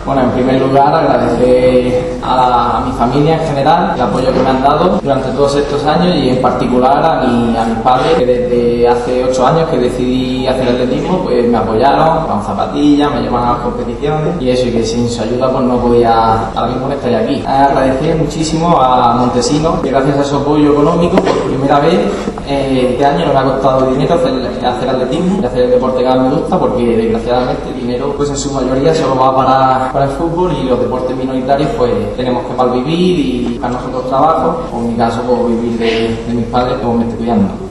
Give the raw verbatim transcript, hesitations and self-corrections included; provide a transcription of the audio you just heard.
Bueno, en primer lugar agradecer a, a mi familia en general el apoyo que me han dado durante todos estos años y en particular a, mi, a mis padres que desde hace ocho años que decidí hacer atletismo pues me apoyaron con zapatillas, me llevaban a las competiciones y eso, y que sin su ayuda pues no podía, ahora mismo no estaría aquí. Agradecer muchísimo a Montesinos que gracias a su apoyo económico por primera vez eh, este año no me ha costado dinero hacer, hacer atletismo y hacer el deporte que más me gusta, porque desgraciadamente el dinero pues en su mayoría solo va para, para el fútbol y los deportes minoritarios pues tenemos que malvivir y buscar nosotros trabajo, o en mi caso pues vivir de, de mis padres como me estoy cuidando.